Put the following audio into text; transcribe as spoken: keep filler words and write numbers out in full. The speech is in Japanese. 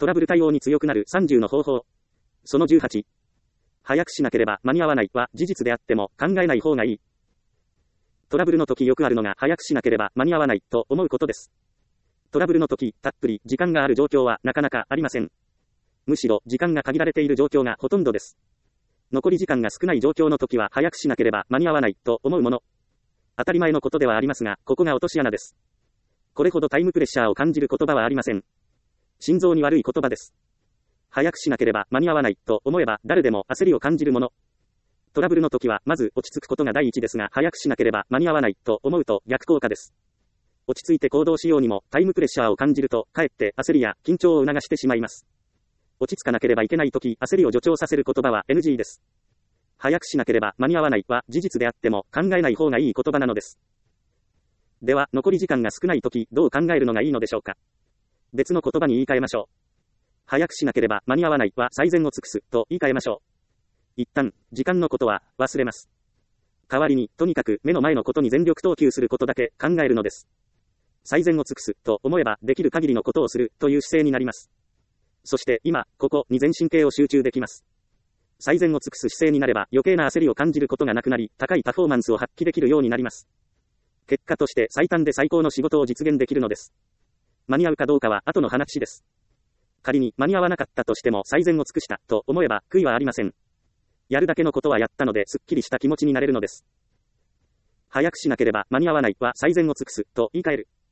トラブル対応に強くなるさんじゅうの方法。そのじゅうはち。早くしなければ間に合わないは事実であっても考えない方がいい。トラブルの時よくあるのが早くしなければ間に合わないと思うことです。トラブルの時、たっぷり時間がある状況はなかなかありません。むしろ時間が限られている状況がほとんどです。残り時間が少ない状況の時は早くしなければ間に合わないと思うもの。当たり前のことではありますが、ここが落とし穴です。これほどタイムプレッシャーを感じる言葉はありません。心臓に悪い言葉です。早くしなければ間に合わないと思えば誰でも焦りを感じるもの。トラブルの時はまず落ち着くことが第一ですが、早くしなければ間に合わないと思うと逆効果です。落ち着いて行動しようにもタイムプレッシャーを感じると、かえって焦りや緊張を促してしまいます。落ち着かなければいけない時、焦りを助長させる言葉は エヌジー です。早くしなければ間に合わないは事実であっても考えない方がいい言葉なのです。では、残り時間が少ない時、どう考えるのがいいのでしょうか。別の言葉に言い換えましょう。早くしなければ間に合わないは最善を尽くすと言い換えましょう。一旦、時間のことは忘れます。代わりに、とにかく目の前のことに全力投球することだけ考えるのです。最善を尽くすと思えばできる限りのことをするという姿勢になります。そして今、ここに全神経を集中できます。最善を尽くす姿勢になれば余計な焦りを感じることがなくなり、高いパフォーマンスを発揮できるようになります。結果として最短で最高の仕事を実現できるのです。間に合うかどうかは後の話です。仮に間に合わなかったとしても最善を尽くしたと思えば悔いはありません。やるだけのことはやったので、すっきりした気持ちになれるのです。早くしなければ間に合わないは最善を尽くすと言い換える。